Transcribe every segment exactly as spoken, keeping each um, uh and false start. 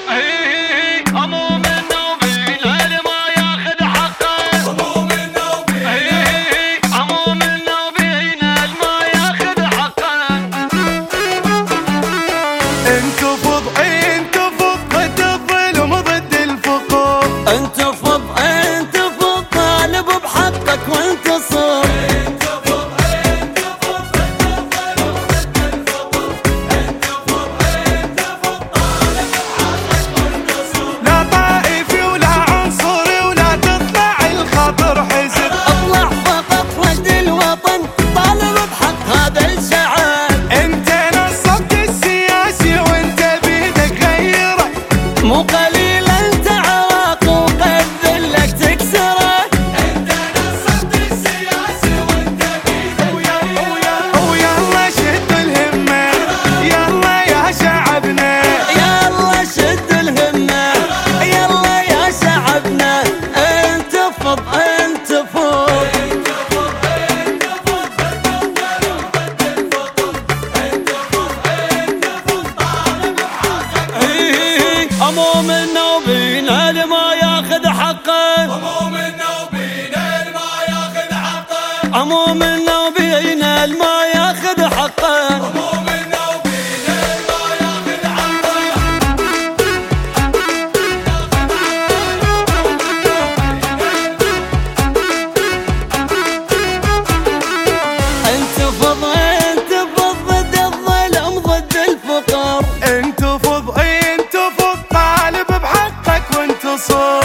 عموم النوبين اللي ما ياخذ حقه، عموم النوبين عموم النوبين اللي ما ياخذ حقه. انتو فض انتو فض ضد الظلم ضد الفقر، انت فض انت فض طالب بحقك وانتصر. مو قليل انت عواق وقد ذلك تكسره. انت نصبت السياسي وانت بيدك ويلا شد الهمة يلا يا شعبنا، يلا شد الهمة يلا يا شعبنا. انت فض انت فض عموم النوبين اللي ما ياخذ حقه، عموم النوبين اللي ما ياخذ حقه، عموم النوبين اللي ما ياخذ حقه. عموم النوبين اللي ما ياخذ حقه. انت فض انت فض ضد الظلم ضد الفقر. انتو فض انتو فض طالب بحقك وانتصر.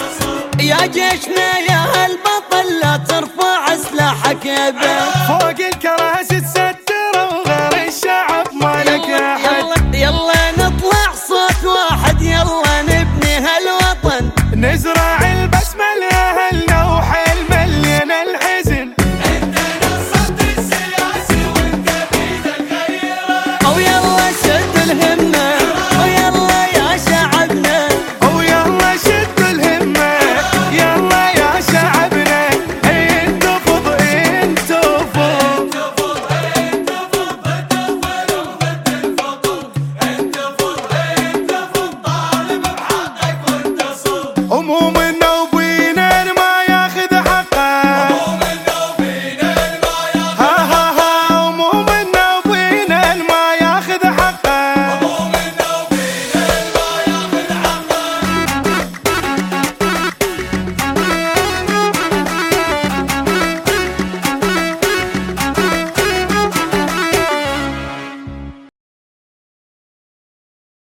يا جيشنا يا هالبطل لا ترفع سلاحك يا بيه، فوق